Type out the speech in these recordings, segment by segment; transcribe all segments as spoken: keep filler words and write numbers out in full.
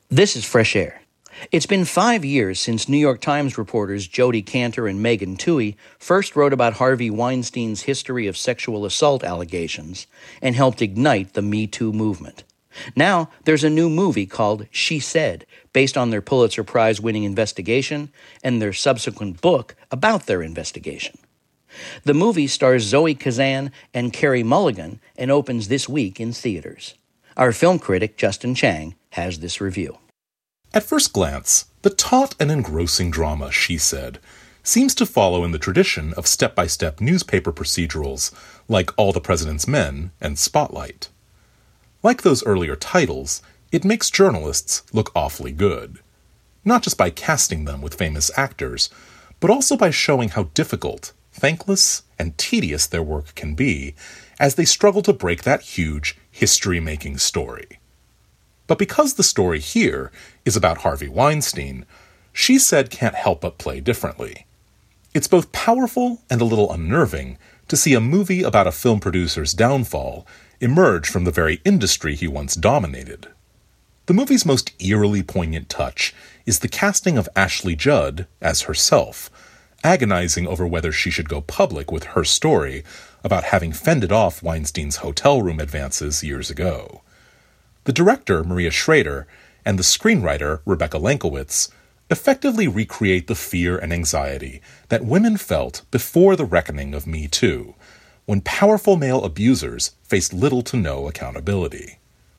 This is Fresh Air. It's been five years since New York Times reporters Jodi Kantor and Megan Twohey first wrote about Harvey Weinstein's history of sexual assault allegations and helped ignite the Me Too movement. Now, there's a new movie called She Said, based on their Pulitzer Prize-winning investigation and their subsequent book about their investigation. The movie stars Zoe Kazan and Carey Mulligan and opens this week in theaters. Our film critic, Justin Chang, has this review. At first glance, the taut and engrossing drama She Said seems to follow in the tradition of step-by-step newspaper procedurals like All the President's Men and Spotlight. Like those earlier titles, it makes journalists look awfully good, not just by casting them with famous actors, but also by showing how difficult, thankless, and tedious their work can be as they struggle to break that huge, history-making story. But because the story here is about Harvey Weinstein, She Said can't help but play differently. It's both powerful and a little unnerving to see a movie about a film producer's downfall emerge from the very industry he once dominated. The movie's most eerily poignant touch is the casting of Ashley Judd as herself, agonizing over whether she should go public with her story about having fended off Weinstein's hotel room advances years ago. The director, Maria Schrader, and the screenwriter, Rebecca Lenkowitz, effectively recreate the fear and anxiety that women felt before the reckoning of Me Too, when powerful male abusers faced little to no accountability.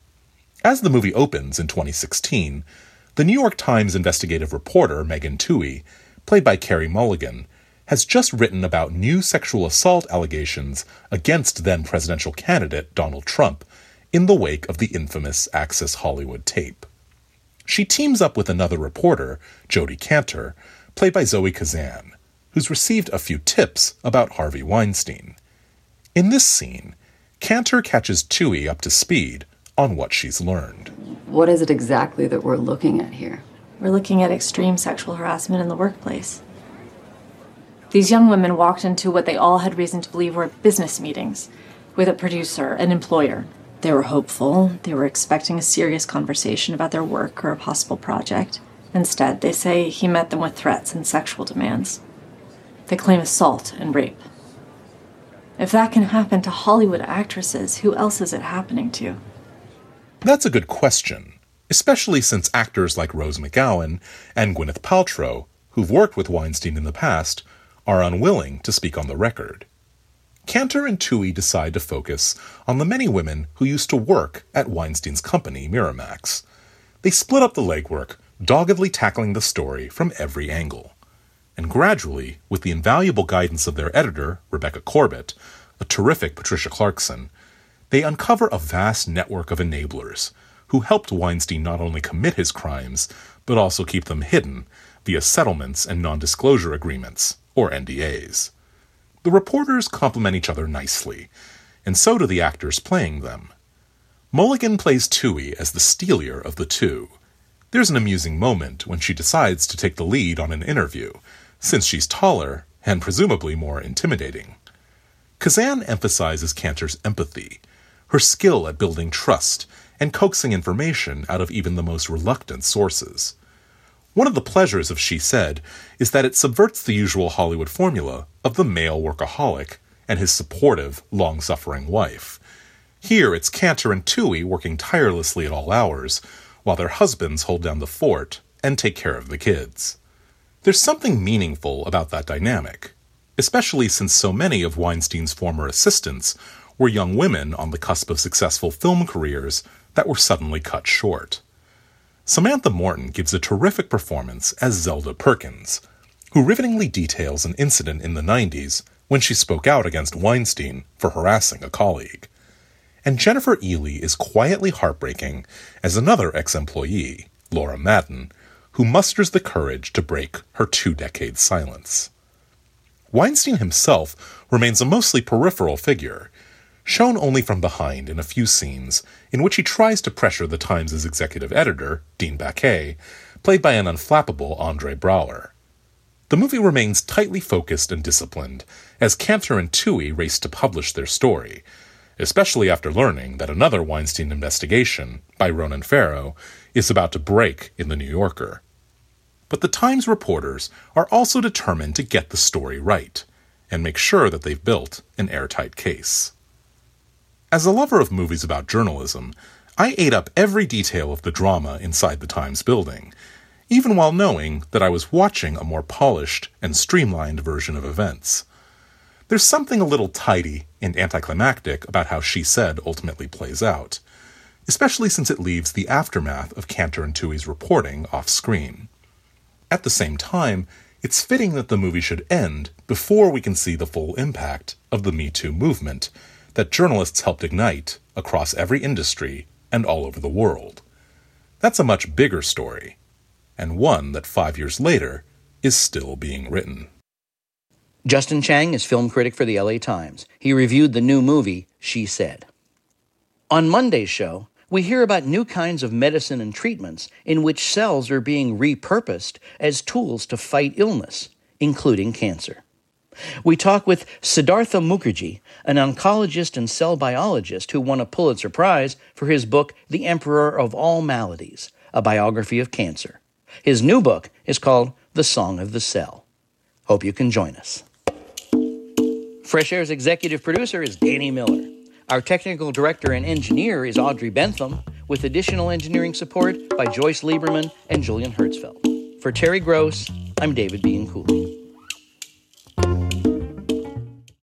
As the movie opens in twenty sixteen, the New York Times investigative reporter Megan Twohey, played by Carey Mulligan, has just written about new sexual assault allegations against then-presidential candidate Donald Trump in the wake of the infamous Access Hollywood tape. She teams up with another reporter, Jodi Kantor, played by Zoe Kazan, who's received a few tips about Harvey Weinstein. In this scene, Kantor catches Twohey up to speed on what she's learned. What is it exactly that we're looking at here? We're looking at extreme sexual harassment in the workplace. These young women walked into what they all had reason to believe were business meetings with a producer, an employer. They were hopeful. They were expecting a serious conversation about their work or a possible project. Instead, they say he met them with threats and sexual demands. They claim assault and rape. If that can happen to Hollywood actresses, who else is it happening to? That's a good question, especially since actors like Rose McGowan and Gwyneth Paltrow, who've worked with Weinstein in the past, are unwilling to speak on the record. Kantor and Twohey decide to focus on the many women who used to work at Weinstein's company, Miramax. They split up the legwork, doggedly tackling the story from every angle. And gradually, with the invaluable guidance of their editor, Rebecca Corbett, a terrific Patricia Clarkson, they uncover a vast network of enablers who helped Weinstein not only commit his crimes, but also keep them hidden via settlements and non-disclosure agreements, or N D As. The reporters complement each other nicely, and so do the actors playing them. Mulligan plays Twohey as the steelier of the two. There's an amusing moment when she decides to take the lead on an interview, since she's taller and presumably more intimidating. Kazan emphasizes Kantor's empathy, her skill at building trust and coaxing information out of even the most reluctant sources. One of the pleasures of She Said is that it subverts the usual Hollywood formula of the male workaholic and his supportive, long-suffering wife. Here it's Kantor and Twohey working tirelessly at all hours, while their husbands hold down the fort and take care of the kids. There's something meaningful about that dynamic, especially since so many of Weinstein's former assistants were young women on the cusp of successful film careers that were suddenly cut short. Samantha Morton gives a terrific performance as Zelda Perkins, who rivetingly details an incident in the nineties when she spoke out against Weinstein for harassing a colleague. And Jennifer Ehle is quietly heartbreaking as another ex-employee, Laura Madden, who musters the courage to break her two-decade silence. Weinstein himself remains a mostly peripheral figure, shown only from behind in a few scenes in which he tries to pressure the Times' executive editor, Dean Baquet, played by an unflappable Andre Braugher. The movie remains tightly focused and disciplined as Kantor and Twohey race to publish their story, especially after learning that another Weinstein investigation, by Ronan Farrow, is about to break in The New Yorker. But the Times reporters are also determined to get the story right, and make sure that they've built an airtight case. As a lover of movies about journalism, I ate up every detail of the drama inside the Times building, even while knowing that I was watching a more polished and streamlined version of events. There's something a little tidy and anticlimactic about how She Said ultimately plays out, especially since it leaves the aftermath of Cantor and Tuohy's reporting off-screen. At the same time, it's fitting that the movie should end before we can see the full impact of the Me Too movement that journalists helped ignite across every industry and all over the world. That's a much bigger story, and one that five years later is still being written. Justin Chang is film critic for the L A Times. He reviewed the new movie, She Said. On Monday's show, we hear about new kinds of medicine and treatments in which cells are being repurposed as tools to fight illness, including cancer. We talk with Siddhartha Mukherjee, an oncologist and cell biologist who won a Pulitzer Prize for his book, The Emperor of All Maladies, a biography of cancer. His new book is called The Song of the Cell. Hope you can join us. Fresh Air's executive producer is Danny Miller. Our technical director and engineer is Audrey Bentham, with additional engineering support by Joyce Lieberman and Julian Hertzfeld. For Terry Gross, I'm David Bianculli.